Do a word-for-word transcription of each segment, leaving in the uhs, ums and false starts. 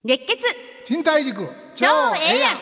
熱血賃貸塾超ええやん。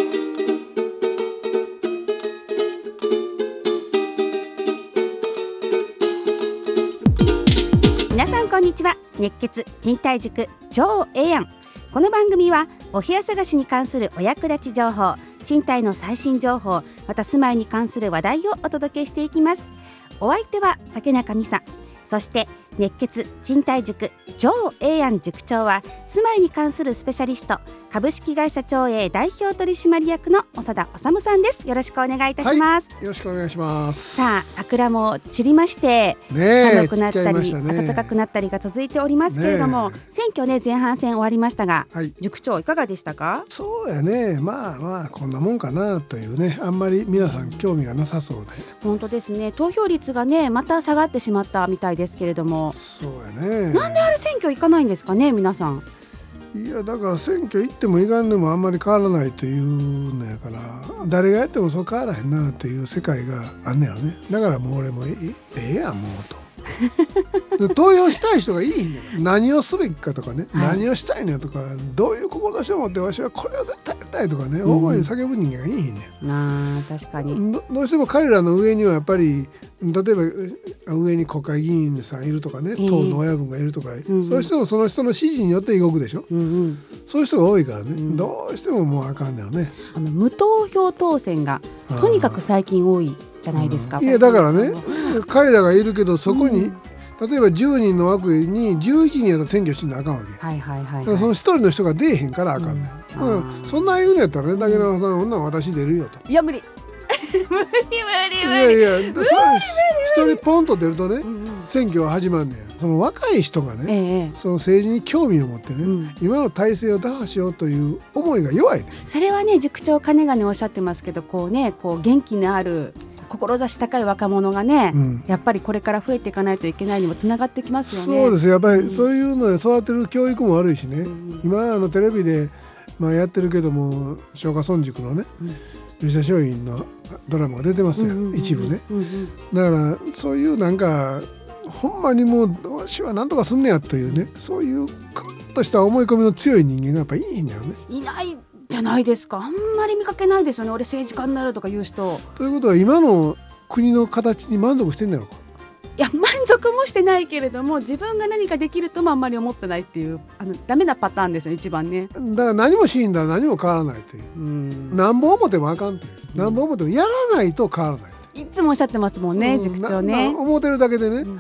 皆さんこんにちは。熱血賃貸塾超ええやん。この番組はお部屋探しに関するお役立ち情報、賃貸の最新情報、また住まいに関する話題をお届けしていきます。お相手は竹中美沙、そして熱血賃貸塾超ええやん塾長は住まいに関するスペシャリスト、株式会社超え代表取締役の長田治さんです。よろしくお願いいたします、 はい、よろしくお願いします。 さあ、桜も散りまして、ね、寒くなったり、ね、暖かくなったりが続いておりますけれども、ね、選挙ね、前半戦終わりましたが、はい、塾長いかがでしたか？ そうやね、まあまあこんなもんかなというね、あんまり皆さん興味がなさそうで。 本当ですね。投票率がねまた下がってしまったみたいですけれども、 そうやね、 なんであれ選挙行かないんですかね、皆さん。 いやだから選挙行っても行かんでもあんまり変わらないというのやから、誰がやってもそう変わらへんなっていう世界があんねやろね。だからもう俺もええやんもうと投票したい人がいいんだよ。何をすべきかとかね、はい、何をしたいのとか、どういう志を持ってわしはこれを絶対やりたいとかね、大声で叫ぶ人間がいいんだよ、 うん、あ確かにど, どうしても彼らの上にはやっぱり、例えば上に国会議員さんいるとかね、党の親分がいるとか、えー、そういう人もその人の指示によって動くでしょ、うんうん、そういう人が多いからね、うん、どうしてももうあかんだよね。 あの無投票当選がとにかく最近多いじゃないですか。 いやだからね、彼らがいるけどそこに、うん、例えばじゅうにんの枠にじゅういちにんやったら選挙しなあかんわけ、はいはいはいはい、だからそのひとりの人が出えへんからあかんね、うんうん、そんな言うんやったらね、だけどそんなん私出るよと。 いや無理無理無理無理。いやいや、一人ポンと出るとね、うんうん、選挙は始まるんだよ。その若い人がね、ええ、その政治に興味を持ってね、うん、今の体制を打破しようという思いが弱い、ね、 それはね、塾長かねがねおっしゃってますけど、こうね、こう元気のある志高い若者がね、うん、やっぱりこれから増えていかないといけないにもつながってきますよね。 そうです。やっぱりそういうので育てる教育も悪いしね、うん、今あのテレビで、まあ、やってるけども、松下村塾のね、うん、吉田松陰のドラマが出てますよ、うんうんうん、一部ね、うんうん、だからそういうなんかほんまにもう私は何とかすんねやというね、そういうクッとした思い込みの強い人間がやっぱいいんだよね。 いないじゃないですか。あんまり見かけないですよね、俺政治家になるとかいう人。 ということは今の国の形に満足してんだろうか。 いや満足もしてないけれども、自分が何かできるともあんまり思ってないっていう、あのダメなパターンですよ一番ね。 だから何もしんだら何も変わらないという、うん、なんぼ思ってもあかんという、うん、なんぼ思ってもやらないと変わらない、 いつもおっしゃってますもんね、うん、塾長ね。 思ってるだけでね、うん、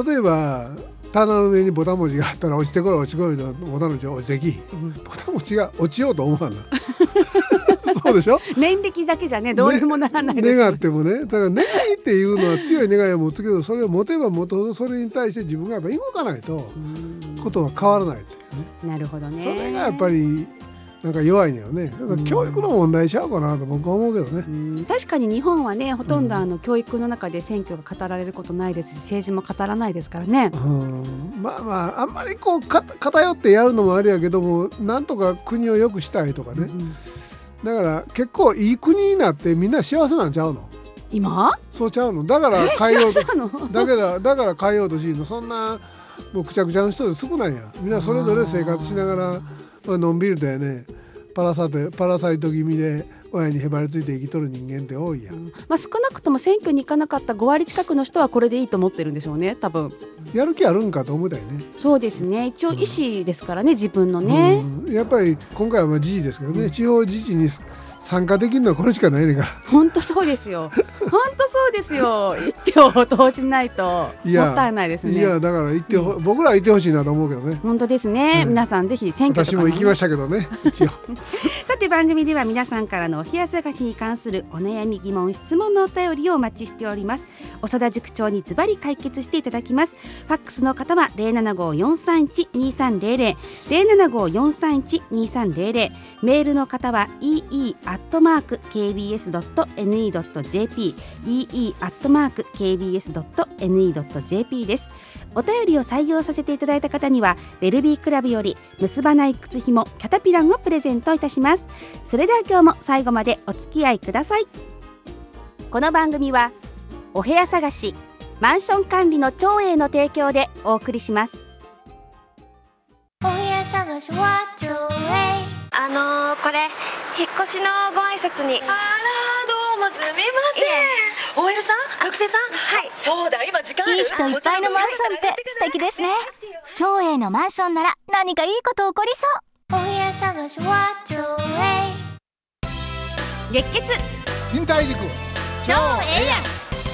例えば棚の上にボタン文字があったら落ちてこい落ちてこいとボタン文字が落ちてき、うん、ボタン文字が落ちようと思わんなそうでしょ。 念力だけじゃねどうにもならないです、ね、 願ってもね、だから願いっていうのは強い願いを持つけど、それを持てば持つほどそれに対して自分がやっぱ動かないとことは変わらないというね。 なるほどね。 それがやっぱりなんか弱いのよね。だから教育の問題ちゃうかなと僕は思うけどね。 うん、確かに日本はね、ほとんどあの教育の中で選挙が語られることないですし、政治も語らないですからね。 うん、まあまああんまりこうか偏ってやるのもあれやけども、なんとか国を良くしたいとかね、うん、だから結構いい国になってみんな幸せなんちゃうの今。 そうちゃうの。だから変えようとだからだから変えようとしの。そんなもうくちゃくちゃの人で少ないや。みんなそれぞれ生活しながら、まあのんびりとやね、パラサイト、パラサイト気味で親にへばりついて生きとる人間って多いや、うん、 まあ、少なくとも選挙に行かなかったごわり近くの人はこれでいいと思ってるんでしょうね、多分。 やる気あるんかと思うたよね。 そうですね、一応意思ですからね、自分のね、 うん、やっぱり今回はまあ自治ですけどね、うん、地方自治に参加できるのはこれしかないねんから。 本当そうですよ本当そうですよ。一票を投じないともったいないですね。 いやだから行って、うん、僕らは行ってほしいなと思うけどね。 本当ですね、うん、皆さんぜひ選挙とか、ね、 私も行きましたけどね一応さて番組では皆さんからのお部屋探しに関するお悩み疑問質問のお便りをお待ちしております。長田塾長にズバリ解決していただきます。ファックスの方は ゼロななごーよんさんいちにさんゼロゼロ ゼロななごーよんさんいちにさんゼロゼロ、メールの方は イーイー アットマーク ケービーエス ドット エヌイー ドット ジェーピー イーイー アットマーク ケービーエス ドット エヌイー ドット ジェーピー です。お便りを採用させていただいた方にはベルビークラブより結ばない靴ひもキャタピランをプレゼントいたします。それでは今日も最後までお付き合いください。この番組はお部屋探しマンション管理の長英の提供でお送りします。 お部屋探しは長英これ引っ越しのご挨拶に。 あらどうもすみません。 オーエル さん、学生さん。 はい。 そうだ、今時間ある？ いい人いっぱいのマンションって素敵ですね。長英のマンションなら何かいいこと起こりそう。 お部屋探しは長英。 月血賃貸塾。 超ええやん。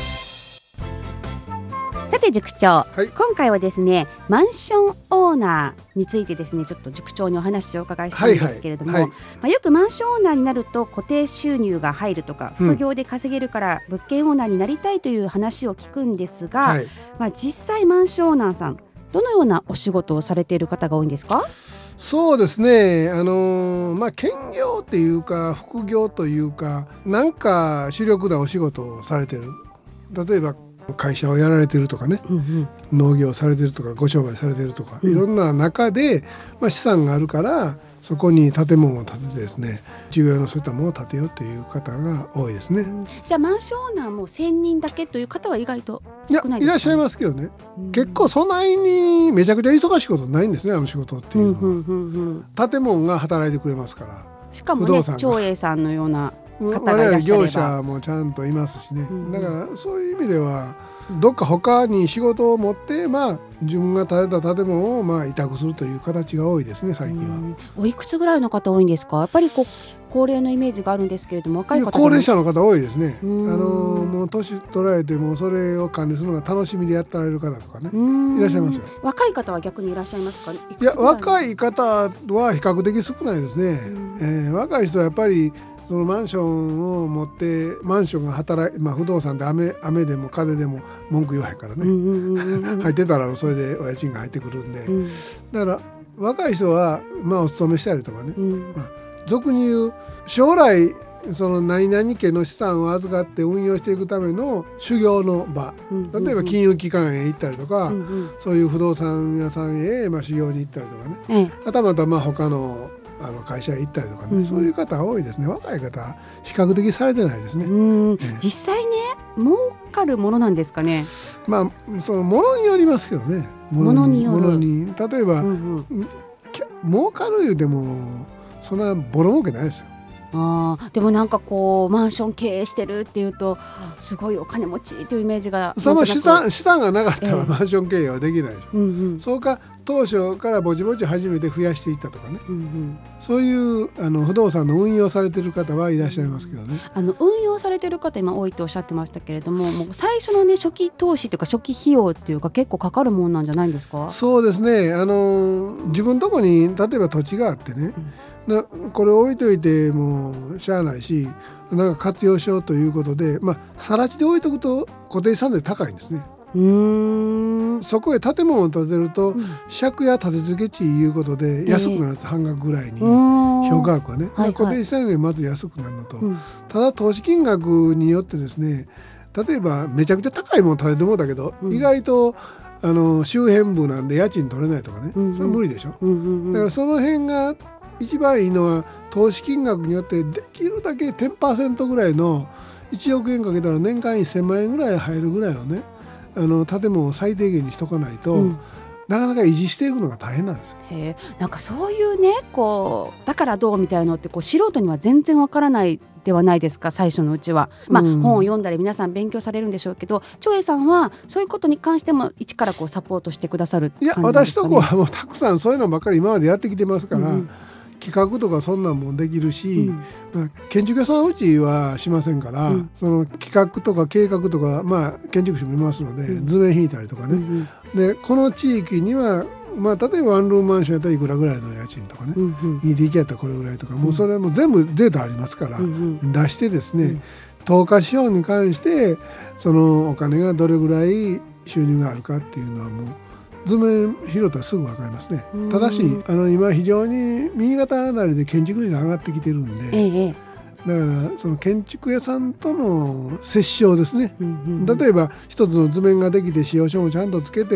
さて塾長、 はい、 今回はですねマンションオーナーについてですねちょっと塾長にお話をお伺いしたいんですけれども、 はいはいはい、 まあ、よくマンションオーナーになると固定収入が入るとか副業で稼げるから物件オーナーになりたいという話を聞くんですが、 はい、 まあ、実際マンションオーナーさんどのようなお仕事をされている方が多いんですか？ そうですね、あのーまあ、兼業っていうか副業というかなんか主力なお仕事をされてる、例えば会社をやられてるとかね、うんうん、農業されてるとかご商売されてるとか、うん、いろんな中で、まあ、資産があるからそこに建物を建ててですね従業用のそういったものを建てようという方が多いですね、うん、 じゃあマンションオーナーもせんにんだけという方は意外と少ないですかね？ いやいらっしゃいますけどね、うん、結構そんなにめちゃくちゃ忙しいことないんですね、あの仕事っていうのは、うんうんうんうん、建物が働いてくれますから。 しかもね長英さんのような方がいらっしゃれば業者もちゃんといますしね、うん、だからそういう意味ではどっか他に仕事を持って、まあ、自分が建てた建物をまあ委託するという形が多いですね最近は。うん、 おいくつぐらいの方多いんですか？やっぱりこう高齢のイメージがあるんですけれども若い方高齢者の方多いですね。あのもう年取られてもそれを管理するのが楽しみでやってられる方とかねいらっしゃいますよ。 若い方は逆にいらっしゃいますか？いいや若い方は比較的少ないですね、えー、若い人はやっぱりそのマンションを持ってマンションが働い、まあ、不動産で 雨, 雨でも風でも文句言わへんからね、うんうんうんうん、入ってたらそれでお家賃が入ってくるんで、うん、だから若い人はまあお勤めしたりとかね、うんまあ、俗に言う将来その何々家の資産を預かって運用していくための修行の場、うんうんうん、例えば金融機関へ行ったりとか、うんうん、そういう不動産屋さんへまあ修行に行ったりとかね、うん、はたまたまあ他のあの会社へ行ったりとかね、うん、そういう方多いですね。若い方比較的されてないですね。 うん、ね、実際ね儲かるものなんですかね？ まあそのものによりますけどね。 ものによる。 ものに例えば、うんうん、儲かるいうでもそんなボロ儲けないですよ。 あでもなんかこうマンション経営してるっていうとすごいお金持ちというイメージがその資産、資産がなかったらマンション経営はできないでしょ、えーうんうん、そうか当初からぼちぼち始めて増やしていったとかね、うんうん、そういうあの不動産の運用されてる方はいらっしゃいますけどね。 あの運用されてる方今多いとおっしゃってましたけれども、もう最初のね初期投資というか初期費用っていうか結構かかるもんなんじゃないんですか？ そうですね、あの自分のとこに例えば土地があってね、うん、なこれ置いといてもしゃあないしなんか活用しようということで、まあ更地で置いとくと固定資産税高いんですね。うーんそこへ建物を建てると、うん、借家建て付け地いうことで安くなるんです、えー、半額ぐらいに評価額はね、はいはい、固定資産よりまず安くなるのと、うん、ただ投資金額によってですね例えばめちゃくちゃ高いもの建ててもだけど、うん、意外とあの周辺部なんで家賃取れないとかね、うんうん、それは無理でしょ、うんうんうん、だからその辺が一番いいのは投資金額によってできるだけ じゅっパーセント ぐらいのいちおくえんかけたら年間せんまんえんぐらい入るぐらいのねあの建物を最低限にしとかないと、うん、なかなか維持していくのが大変なんですよ。 へなんかそういうねこうだからどうみたいなのってこう素人には全然わからないではないですか最初のうちは、まあうん、本を読んだり皆さん勉強されるんでしょうけど長英さんはそういうことに関しても一からこうサポートしてくださる感じですかね？ いや私とこはもうたくさんそういうのばっかり今までやってきてますから、うん企画とかそんなんもできるし、うん、建築屋さんうちはしませんから、うん、その企画とか計画とか、まあ、建築士もいますので、うん、図面引いたりとかね、うんうん、でこの地域には、まあ、例えばワンルームマンションやったらいくらぐらいの家賃とかね、うんうん、イーディーケー やったらこれぐらいとか、うん、もうそれはもう全部データありますから、うんうん、出してですね、うん、投下資本に関してそのお金がどれぐらい収入があるかっていうのはもう図面拾ったらすぐ分かりますね。ただしあの今非常に右肩上がりで建築費が上がってきてるんで、ええ、だからその建築屋さんとの折衝ですね、うんうんうん、例えば一つの図面ができて使用書もちゃんとつけて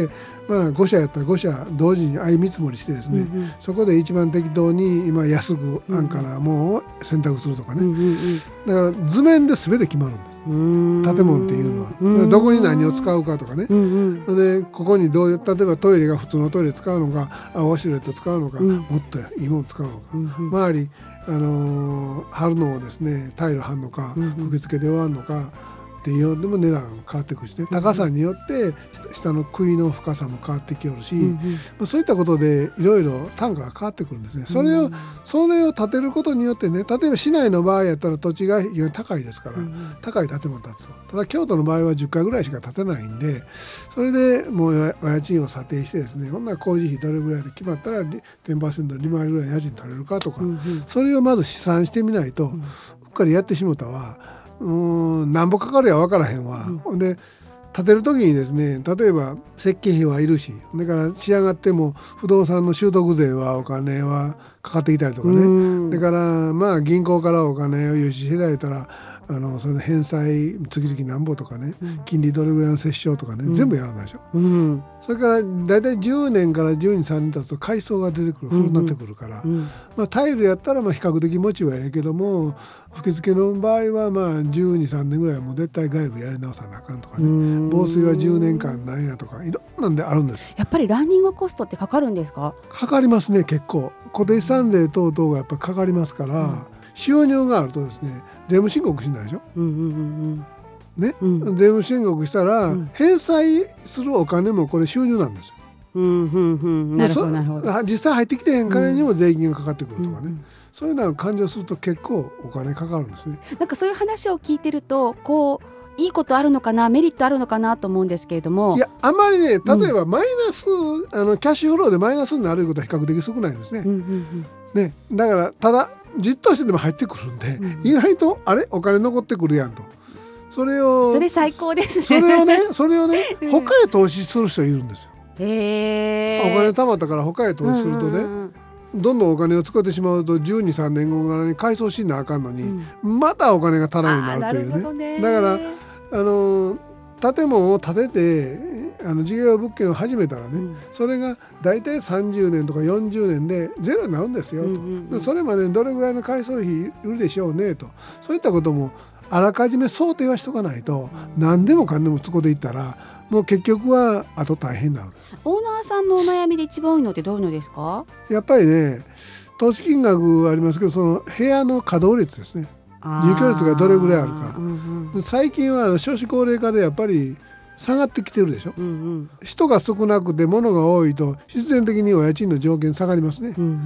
まあ、ご社やったらご社同時に相見積もりしてですね、うんうん、そこで一番適当に今安く安価なものを選択するとかね、うんうん、だから図面で全て決まるんです。建物っていうのはどこに何を使うかとかね、うんうん、でここにどういう例えばトイレが普通のトイレ使うのかウォシュレット使うのか、うん、もっといいもの使うのか、うんうん、周り、あのー、貼るのをですねタイル貼るのか、うんうん、吹き付けで終わるのかっていうのでも値段が変わってくるしね、高さによって下の杭の深さも変わってきよるし、うんうん、そういったことでいろいろ単価が変わってくるんですね。それを、うん、それを建てることによってね、例えば市内の場合やったら土地が非常に高いですから、うん、高い建物建つと。ただ京都の場合はじゅっかいぐらいしか建てないんで、それでもうお家賃を査定してですね、ほんなら工事費どれぐらいで決まったら じゅっパーセント に回りぐらい家賃取れるかとか、うんうん、それをまず試算してみないと、うん、うっかりやってしもたはうーん何ぼかかるや分からへんわ、うん、で建てる時にですね、例えば設計費はいるし、だから仕上がっても不動産の習得税はお金はかかってきたりとかね、だからまあ銀行からお金を融資していただいたらあのその返済月々なんぼとかね、うん、金利どれぐらいの折衝とかね、うん、全部やらないでしょ、うん、それからだいたいじゅうねんからじゅうに、さんねん経つと階層が出てくる、古くなってくるから、うんうんまあ、タイルやったらまあ比較的持ちはええけども、吹き付けの場合はまあじゅうに、さんねんぐらいはもう絶対外部やり直さなあかんとかね、防水はじゅうねんかんなんやとかいろんなんであるんです。 やっぱりランニングコストってかかるんですか？かかりますね、結構固定資産税等々がやっぱかかりますから、うん、収入があるとですね税務申告しないでしょ、うんうんうんねうん、税務申告したら、うん、返済するお金もこれ収入なんですよ、うんうんうん、なるほどなるほど。実際入ってきてへん金にも税金がかかってくるとかね、うんうん、そういうのを勘定すると結構お金かかるんですね。 なんかそういう話を聞いてるとこういいことあるのかな、メリットあるのかなと思うんですけれども、 いやあまりね、例えばマイナス、うん、あのキャッシュフローでマイナスになることは比較的少ないんですね、うんうんうんね、だからただじっとしてでも入ってくるんで、うん、意外とあれお金残ってくるやんと、それをそれ最高ですね。 それをねそれをね他へ投資する人いるんですよ。 へー、 お金貯まったから他へ投資するとね、うんうんうん、どんどんお金を使ってしまうとじゅうに、さんねんごからに改装しなあかんのに、うん、またお金が足らんようになるというね。だからあの建物を建ててあの事業物件を始めたらね、うん、それがだいたいさんじゅうねんとかよんじゅうねんでゼロになるんですよと、うんうんうん、それまでどれぐらいの改装費いるでしょうねと、そういったこともあらかじめ想定はしとかないと、うん、何でもかんでもそこでいったらもう結局はあと大変になる。 オーナーさんのお悩みで一番多いのってどういうのですか？ やっぱりね、投資金額はありますけど、その部屋の稼働率ですね、入居率がどれぐらいあるか、うんうん、最近は少子高齢化でやっぱり下がってきてるでしょ、うんうん、人が少なくて物が多いと必然的にお家賃の条件下がりますね、うんうんうん、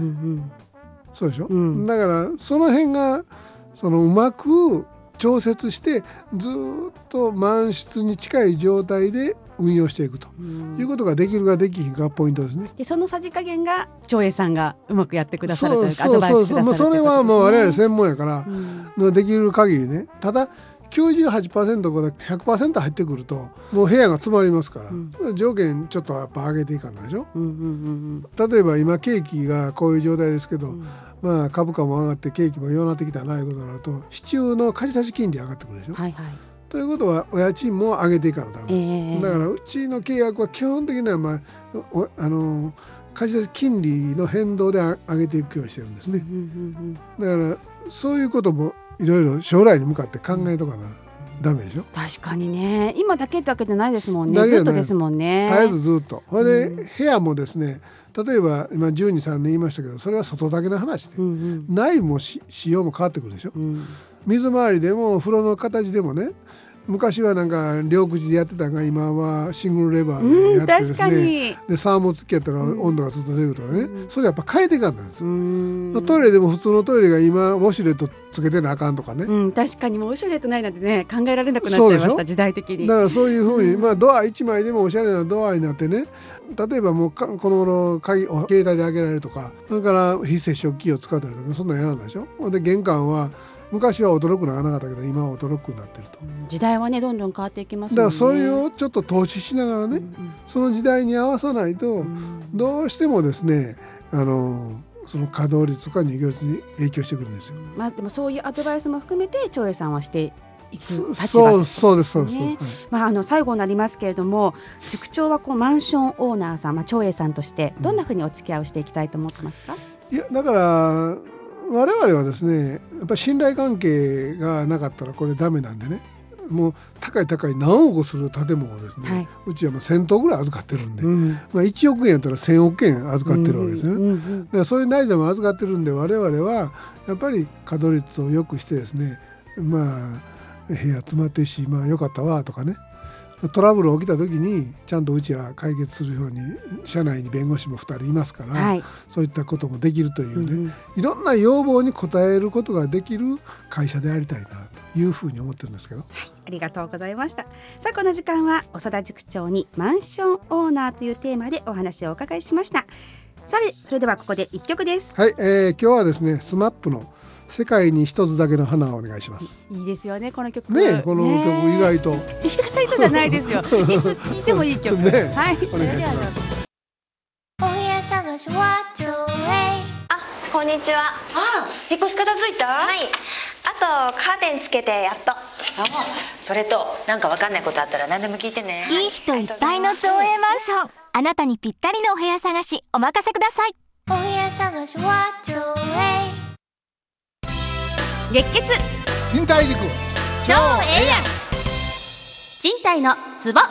そうでしょ、うん、だからその辺がそのうまく調節してずっと満室に近い状態で運用していくということができるかできひんかがポイントですね。 でそのさじ加減が長英さんがうまくやってくださるというか、アドバイスくださるということですね。 もうそれはもう我々専門やから、うん、できる限りね。ただきゅうじゅうはちパーセント から ひゃくパーセント 入ってくるともう部屋が詰まりますから、うん、条件ちょっとやっぱ上げていかないでしょ、うんうんうんうん、例えば今景気がこういう状態ですけど、うんまあ、株価も上がって景気も弱くなってきたらないことになると市中の貸し出し金利上がってくるでしょ、はいはい、ということはお家賃も上げていかないとダメです、えー、だからうちの契約は基本的には、まあ、おあの貸し出し金利の変動で上げていくようにしてるんですね、うんうんうんうん、だからそういうこともいろいろ将来に向かって考えとかな、うんダメでしょ。 確かにね、今だけってわけじゃないですもんね。ずっとですもんね。 絶えずずっと。それで、うん、部屋もですね、例えば今じゅうに、さんねん言いましたけど、それは外だけの話で、うんうん、内部も仕様も変わってくるでしょ、うん、水回りでも風呂の形でもね、昔はなんか両口でやってたが今はシングルレバーでやってですね、うん、確かにでサーモ付きやったら温度がずっと出るとかね、うん、それやっぱ変えていかんなんですよ、うん、トイレでも普通のトイレが今ウォシュレットつけてなあかんとかね、うん、 確かにもうウォシュレットないなんてね考えられなくなっちゃいました時代的に。 だからそういうふうに、うんまあ、ドアいちまいでもおしゃれなドアになってね、例えばもうこの頃鍵を携帯で開けられるとか、それから非接触キーを使ったりとかそんなんやらないでしょ。で玄関は昔は驚くのはなかったけど今は驚くようになってると、 うん、時代はねどんどん変わっていきますもんね。 だからそれをちょっと投資しながらね、うんうん、その時代に合わさないと、うん、どうしてもですねあのその稼働率とか入居率に影響してくるんですよ、 まあ、でもそういうアドバイスも含めて長英さんはしていく立場です、 そうそうですそうです、 ね。まあ、あの最後になりますけれども、塾長はこうマンションオーナーさん、まあ、長英さんとしてどんなふうにお付き合いをしていきたいと思ってますか？ いやだから我々はですね、やっぱり信頼関係がなかったらこれダメなんでね、もう高い高い何億する建物をですね、はい、うちはまあせん棟ぐらい預かってるんで、うん、まあ、いちおくえんやったらせんおくえん預かってるわけですね、うんうんうん、だからそういう内財も預かってるんで、我々はやっぱり稼働率を良くしてですね、まあ部屋詰まってるし、まあよかったわとかね、トラブル起きた時にちゃんとうちは解決するように社内に弁護士もふたりいますから、はい、そういったこともできるというね、うんうん、いろんな要望に応えることができる会社でありたいなというふうに思ってるんですけど、はい、 ありがとうございました。さあこの時間は長田塾長にマンションオーナーというテーマでお話をお伺いしました。さてそれではここでいっきょくです。 はい、えー、今日はですねスマップの世界に一つだけの花をお願いします。 いいですよねこの曲ね。この曲意外と意外とじゃないですよいつ聴いてもいい曲、ね、はい、 お願いします。 お部屋探しはちょうえい。 あ、こんにちは。ああ、引っ越し片付いた？ はい、あとカーテンつけてやっと。 そう、それとなんかわかんないことあったら何でも聞いてね。 いい人いっぱいの長英マンション、あなたにぴったりのお部屋探しお任せください。 お部屋探しはちょうえい。 月血賃貸塾超ええやん、賃貸のツボ。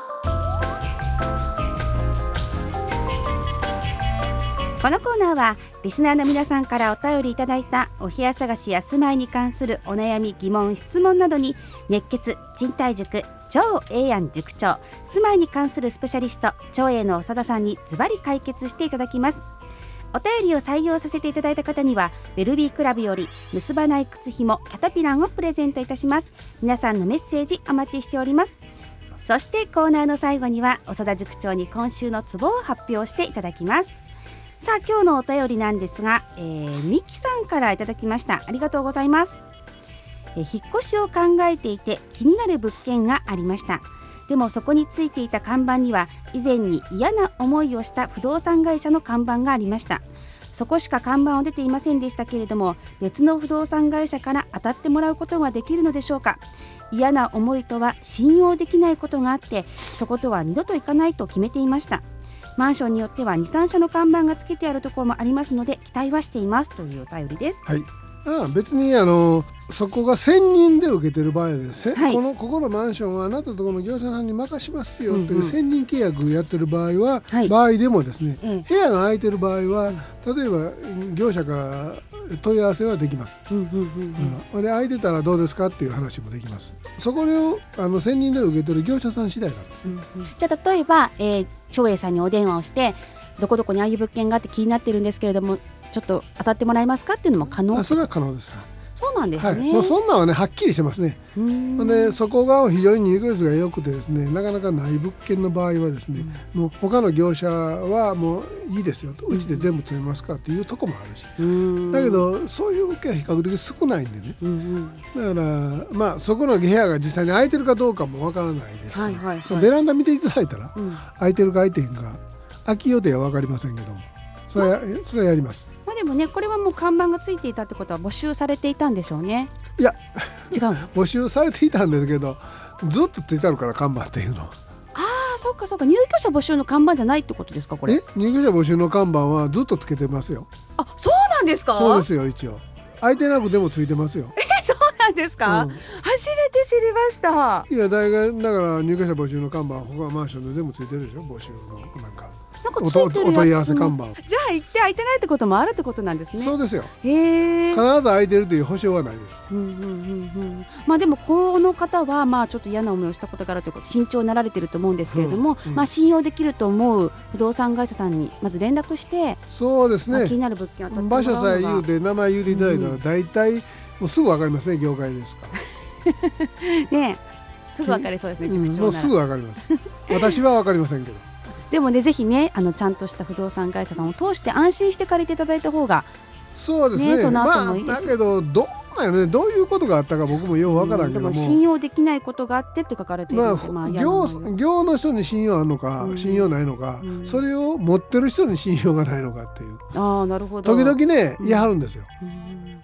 このコーナーはリスナーの皆さんからお便りいただいたお部屋探しや住まいに関するお悩み疑問質問などに、熱血賃貸塾超ええやん塾長、住まいに関するスペシャリスト超えの長田さんにズバリ解決していただきます。お便りを採用させていただいた方にはベルビークラブより結ばない靴ひもキャタピランをプレゼントいたします。皆さんのメッセージお待ちしております。そしてコーナーの最後には長田塾長に今週のツボを発表していただきます。さあ今日のお便りなんですが、えー、ミキさんからいただきました。ありがとうございます。えー、引っ越しを考えていて気になる物件がありました。でもそこについていた看板には以前に嫌な思いをした不動産会社の看板がありました。そこしか看板を出ていませんでしたけれども、別の不動産会社から当たってもらうことができるのでしょうか。嫌な思いとは信用できないことがあって、そことは二度と行かないと決めていました。マンションによってはに、さんしゃの看板がつけてあるところもありますので期待はしていますというお便りです。 はい、ああ別にあのそこが専任で受けてる場合です、はい、このここのマンションはあなたとこの業者さんに任しますよという専任契約をやってる場合は、うんうん、場合でもですね、はい、部屋が空いてる場合は例えば業者から問い合わせはできます、うんうんうんうん、で空いてたらどうですかっていう話もできます。そこをあの専任で受けてる業者さん次第なんです、うんうん、 じゃあ例えば、えー、長英さんにお電話をしてどこどこにああいう物件があって気になってるんですけれどもちょっと当たってもらえますかっていうのも可能？ あそれは可能です。 そうなんですね、はい、 もうそんなのはねはっきりしてますね。でそこが非常に入居率が良くてですね、なかなかない物件の場合はですね、うん、もう他の業者はもういいですよと、うちで全部詰めますかっていうとこもあるし、うん、だけどそういう物件は比較的少ないんでね、うん、だからまあそこの部屋が実際に空いてるかどうかもわからないですし、はいはいはい、ベランダ見ていただいたら、うん、空いてるか空いてへんか空き予定は分かりませんけども、それは、それはやります。 まあ、でもねこれはもう看板がついていたってことは募集されていたんでしょうね。 いや違うの募集されていたんですけどずっとついてあるから看板っていうの。ああそうかそうか、入居者募集の看板じゃないってことですかこれ。 え入居者募集の看板はずっとつけてますよ。 あそうなんですか。 そうですよ、一応空いてなくてもついてますよ。 えそうなんですか、うん、初めて知りました。 いやだから入居者募集の看板他マンションで全部ついてるでしょ、募集のなんかなんかついてるやつ、お問い合わせ看板。 じゃあ行って空いてないってこともあるってことなんですね。 そうですよ。 へ必ず空いてるという保証はないです、うんうんうんうん、 まあでもこの方はまあちょっと嫌な思いをしたことがあるということ慎重になられていると思うんですけれども、うんうん、まあ信用できると思う不動産会社さんにまず連絡して、 そうですね、 まあ、気になる物件を取ってもらうのが、 場所さえ言うて名前言うていただいたら大体もうすぐ分かりますね、業界ですからねえすぐ分かりそうですね、塾長なら、 もうすぐ分かります私は分かりませんけどでもねぜひねあのちゃんとした不動産会社さんを通して安心して借りていただいた方がそうですね、ねその後もいいです。まあ、だけどどうなんやね、どういうことがあったか僕もよう分からんけども、うん、でも信用できないことがあってって書かれているので、まあ、まあ、 業, 業の人に信用あるのか、うん、信用ないのか、うん、それを持ってる人に信用がないのかっていう、 あなるほど時々ね言い張るんですよ、うん、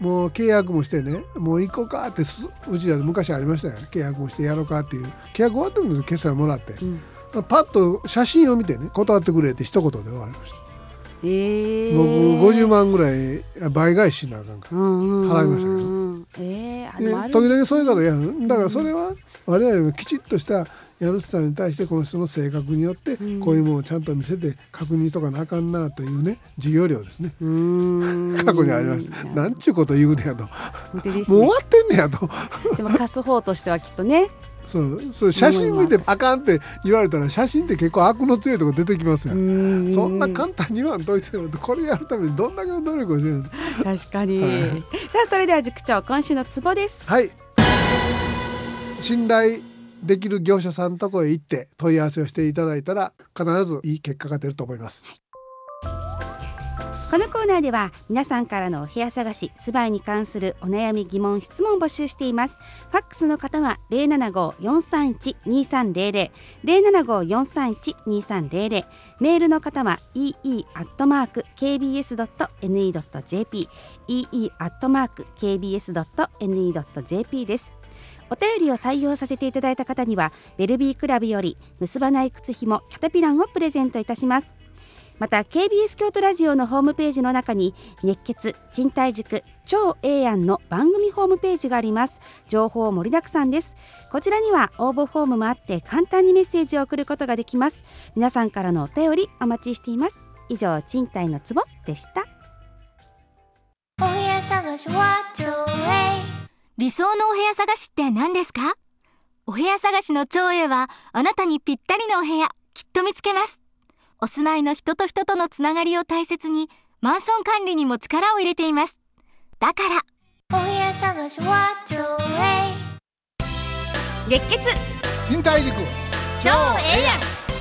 もう契約もしてね、もう行こうかってうちらで昔ありましたよ。契約もしてやろうかっていう契約終わってるんですよ。決済もらって、うん、パッと写真を見てね、断ってくれって一言で終わりました。えー、僕ごじゅうまんぐらい倍返しなあかんから払いましたけど、えー、時々そういうことやる。だからそれは我々もきちっとした家主さんに対してこの人の性格によってこういうものをちゃんと見せて確認しとかなあかんなというね、授業料ですね。うーん過去にありました。なんちゅうこと言うねやと、ね、もう終わってんねやとでも貸す方としてはきっとねそうそう写真見てあかんって言われたら、写真って結構悪の強いとこ出てきますよ。んそんな簡単に言わんといてよ、これやるためにどんだけの努力をしてるの。 確かに、はい、さあそれでは塾長、今週のツボです。 はい、信頼できる業者さんのとこへ行って問い合わせをしていただいたら必ずいい結果が出ると思います。はい、 このコーナーでは皆さんからのお部屋探し、住まいに関するお悩み疑問質問を募集しています。ファックスの方は ゼロななご よんさんいち にさんゼロゼロ ゼロななご よんさんいち にさんゼロゼロ、メールの方は イーイー アットマーク ケービーエス ドット エヌイー ドット ジェーピー イーイー アットマーク ケービーエス ドット エヌイー ドット ジェーピー です。お便りを採用させていただいた方にはベルビークラブより結ばない靴ひもキャタピランをプレゼントいたします。また ケービーエス 京都ラジオのホームページの中に熱血賃貸塾超ええやんの番組ホームページがあります。情報盛りだくさんです。こちらには応募フォームもあって簡単にメッセージを送ることができます。皆さんからのお便りお待ちしています。以上、賃貸のツボでした。 お部屋探しはちょうえい。 理想のお部屋探しって何ですか？お部屋探しの超英はあなたにぴったりのお部屋きっと見つけます。お住まいの人と人とのつながりを大切にマンション管理にも力を入れています。だからお部屋探しはちょうえい。 熱血賃貸塾超ええやん。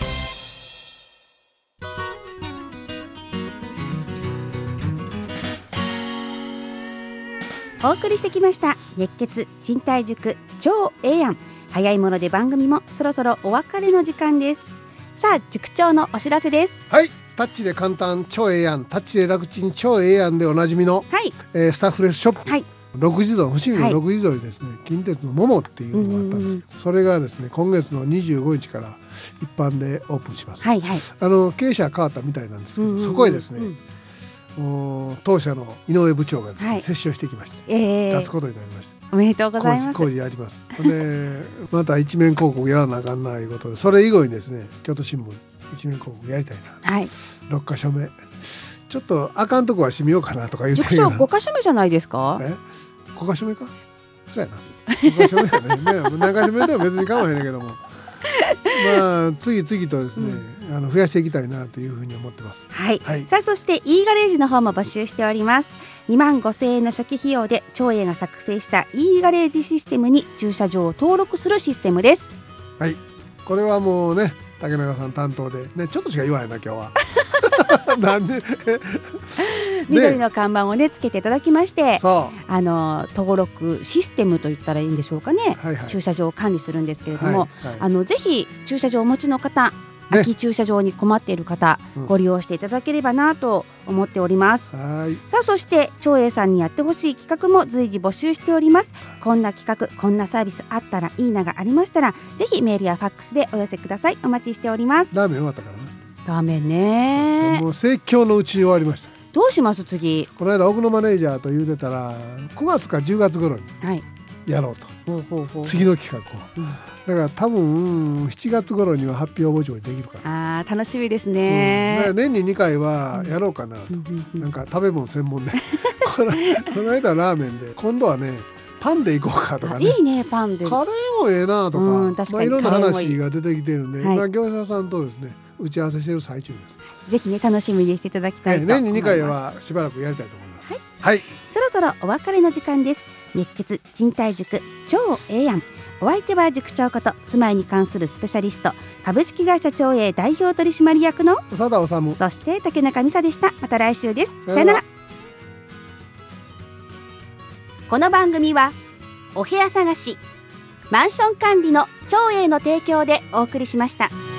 お送りしてきました熱血賃貸塾超ええやん。早いもので番組もそろそろお別れの時間です。さあ塾長のお知らせです。 はい、タッチで簡単超ええやん、タッチで楽ちん超ええやんでおなじみの、はいえー、スタッフレスショップ、はい、ろくじぞん伏見のろくじぞんにですね、はい、近鉄の桃っていうのがあったんですけど、それがですね今月のにじゅうごにちから一般でオープンします。はいはい、あの経営者変わったみたいなんですけど、うんうんうん、そこへですね、うん当社の井上部長がですね、はい、接種をしてきました、えー、出すことになりました。 おめでとうございます。 工事やりますでまた一面広告やらなあかんなということで、それ以後にですね京都新聞一面広告やりたいな、はい、ろっかしょめちょっとあかんとこは閉めようかなとか言ってるけど、 塾長ごかしょめじゃないですか？ えごかしょめかそうやなごかしょめやね何かしょめでも別に構わへんねんけどもまあ次々とですね、うん、あの増やしていきたいなというふうに思ってます。 はい、はい、さあそして e ガレージの方も募集しております。にまんごせんえんの初期費用で長英が作成した e ガレージシステムに駐車場を登録するシステムです。 はい、これはもうね竹中さん担当でね、ちょっとしか言わないな今日はなんで緑の看板をねつけていただきまして、あの登録システムと言ったらいいんでしょうかね、はいはい、駐車場を管理するんですけれども、はいはい、あのぜひ駐車場をお持ちの方、ね、空き駐車場に困っている方、うん、ご利用していただければなと思っております。はいさあそして長英さんにやってほしい企画も随時募集しております。こんな企画こんなサービスあったらいいながありましたらぜひメールやファックスでお寄せください。お待ちしております。 ラーメン終わったからな。 ラーメンねもう盛況のうちに終わりました。 どうします次？ この間奥のマネージャーと言うてたらくがつかじゅうがつ頃にやろうと、はい、ほうほうほう次の企画を、うん、だから多分しちがつ頃には発表募集できるかな。 あー楽しみですね、 うん、だから年ににかいはやろうかなと、うん、なんか食べ物専門でこの、この間ラーメンで今度はねパンで行こうかとかね。 いいねパンで。 カレーもええなとか、うん、確かにまあ、いろんな話が出てきてるんで、はい、今業者さんとですね打ち合わせしている最中です。 ぜひね楽しみにしていただきたいと思います。 年ににかいはしばらくやりたいと思います。はい、はい、 そろそろお別れの時間です。熱血賃貸塾超ええやん。お相手は塾長こと住まいに関するスペシャリスト株式会社長英代表取締役の長田治、 そして竹中美沙でした。また来週です。さよなら。この番組はお部屋探しマンション管理の長英の提供でお送りしました。